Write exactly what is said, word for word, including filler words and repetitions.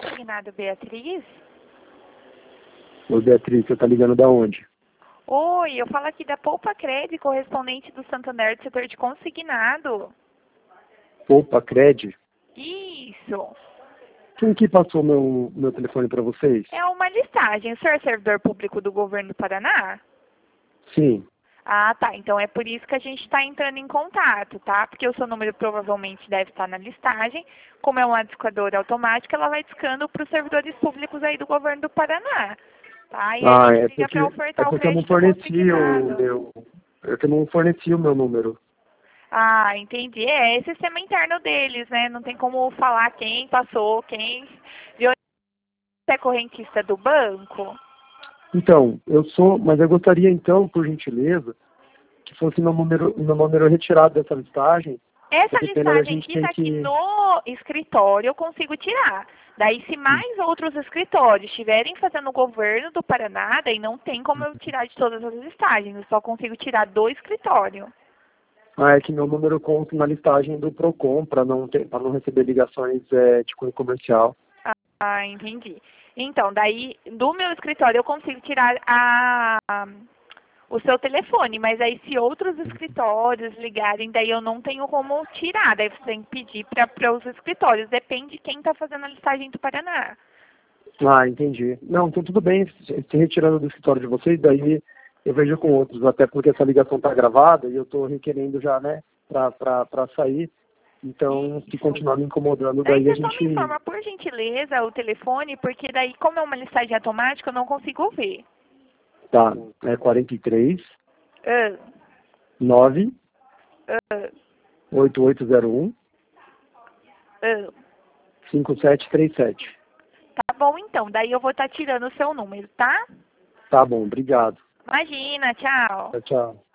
consignado, Beatriz? Ô, Beatriz, você tá ligando da onde? Oi, eu falo aqui da Poupa Cred, correspondente do Santander do setor de consignado. Poupa Cred? Isso. Quem que passou meu, meu telefone para vocês? É uma listagem. O senhor é servidor público do governo do Paraná? Sim. Ah, tá. Então é por isso que a gente está entrando em contato, tá? Porque o seu número provavelmente deve estar na listagem. Como é uma discadora automática, ela vai discando para os servidores públicos aí do governo do Paraná. Tá? E Ah, a é gente liga porque, para é ofertar o porque eu não crédito forneci o consignado. meu... É que eu não forneci o meu número. Ah, entendi. É, é sistema interno deles, né? Não tem como falar quem passou, quem... De onde você é correntista do banco? Então, eu sou... Mas eu gostaria, então, por gentileza, que fosse meu número, meu número retirado dessa listagem. Essa Porque pena a listagem gente aqui tem está aqui que... no escritório, eu consigo tirar. Daí, se mais outros escritórios estiverem fazendo o governo do Paraná, daí não tem como eu tirar de todas as listagens. Eu só consigo tirar do escritório. Ah, é que meu número conta na listagem do Procon, para não, ter- pra não receber ligações é, de cunho comercial. Ah, entendi. Então, daí, do meu escritório eu consigo tirar a, o seu telefone, mas aí se outros escritórios ligarem, daí eu não tenho como tirar. Daí você tem que pedir para os escritórios. Depende de quem está fazendo a listagem do Paraná. Ah, entendi. Não, então tudo bem, se se retirando do escritório de vocês, daí eu vejo com outros, até porque essa ligação está gravada e eu estou requerendo já, né, para sair. Então, se continuar me incomodando, Daí daí a você só me gente... informa, por gentileza, o telefone, porque daí, como é uma listagem automática, eu não consigo ver. Tá, é quarenta e três, Ah, nove, ah, oito oito zero um, ah. cinco sete três sete. Tá bom, então. Daí eu vou estar tirando o seu número, tá? Tá bom, obrigado. Imagina, tchau. Tchau, tchau.